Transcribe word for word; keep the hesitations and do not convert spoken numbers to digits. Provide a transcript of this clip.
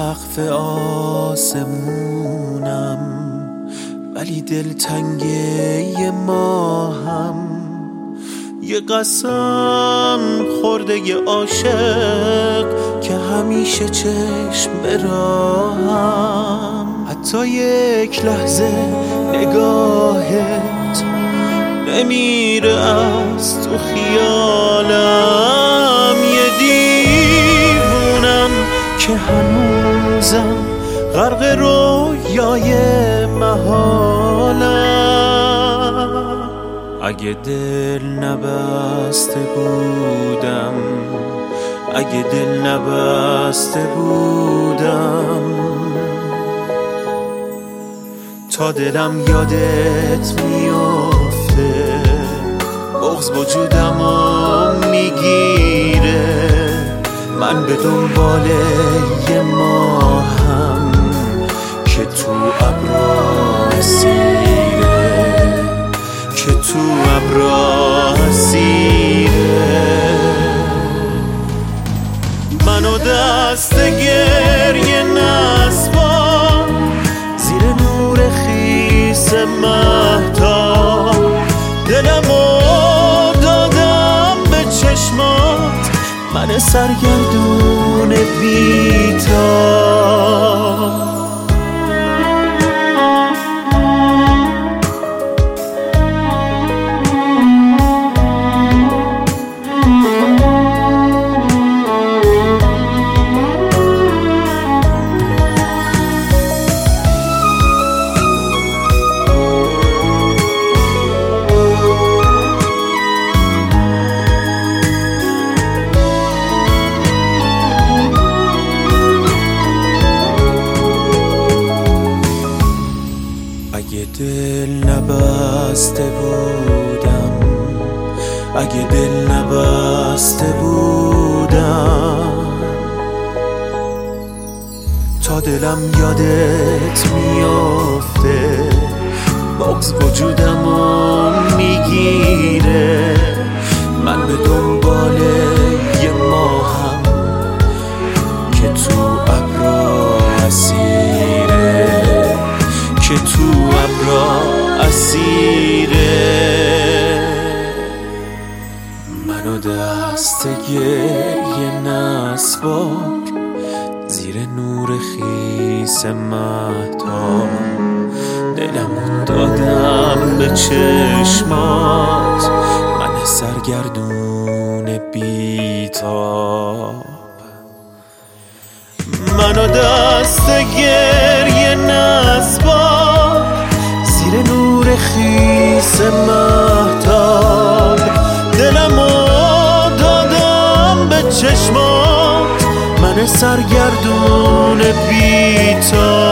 سقف آسمونم ولی دلتنگه ماهم، یه قسم خورده ی عاشق که همیشه چشم به راهم. حتی یک لحظه نگاهت نمیره از تو خیالم، یه دیوونم که هنوزم غرق رویای محالم. اگه دل نبسته بودم، اگه دل نبسته بودم، تا دلم یادت میافته بغض وجودمو میگیره. من به دنبال یه ماهم که تو ابرا اسیره، که تو ابرا اسیره. منو دست گریه نسپار زیر نور خیس مهتاب، دلمو دادم به چشمات، من سرگردون بی‌تاب. اگه دل نبسته بودم، اگه دل نبسته بودم، تا دلم یادت میافته بغض وجودمو میگیره. من به دنبال یه ماهم که تو ابرا اسیره، که تو ابرا اسیره. منو دست گریه نسپار زیر نور خیس مهتاب، دلمو دادم به چشمات، من سرگردون بی‌تاب. منو دست گریه نسپار زیر نور خیس مهتاب، دلمو دادم به چشمات، من سرگردون بی‌تاب.